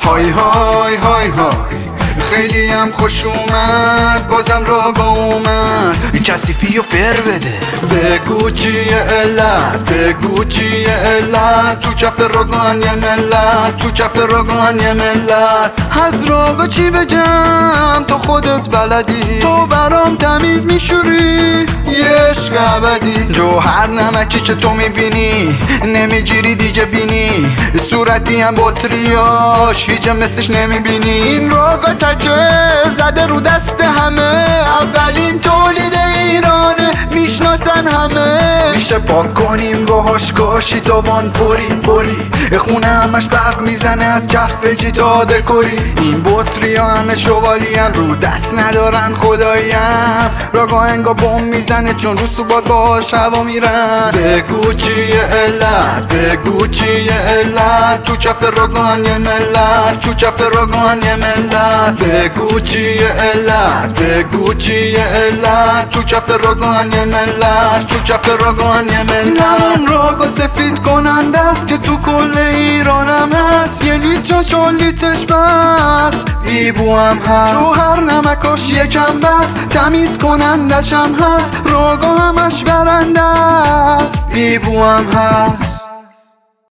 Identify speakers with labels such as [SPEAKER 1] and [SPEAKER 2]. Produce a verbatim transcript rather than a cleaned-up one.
[SPEAKER 1] های های های های خیلی هم خوش اومد، بازم راگا اومد.
[SPEAKER 2] این کثیفی و فر بده،
[SPEAKER 1] بگو چیه علت، بگو چیه علت، تو کف راگان یه ملت، تو کف راگان یه ملت. از راگا چی بگم تو خودت بلدی، تو برام تمیز میشوری یه عشق ابدی. جوهر نمکی که تو میبینی نمیگیری دیگه بینی، صورتی هم بطریاش هیچ مثلش نمیبینی. این راگا تکه زده رو دست همه، اولین تولید ایرانه میشناسن همه. میشه پاک کنیم باهاش کاشی تاوان فوری فوری، خونه همش برق میزنه از کف تا دکوری. این بطری ها همه شوالین رو دست ندارن خداییم، راگا انگا بوم میزنه چون رو ثبات باهاش هوا میرن. بگو چیه علت، بگو چیه علت، تو کف راگان یه ملت، تو کف راگان یه ملت. بگو چیه علت، بگو چیه علت، تو کف راگان یه ملت، تو کف راگان یه ملت. نه راگا سفید کننده است که تو کل ایرانم هست، یه لیت جا لیتش بس ایبو هم هست. جوهر نمکاش یکم بس تمیز کنندش هم هست، راگا همش برنده است ایبو هم هست.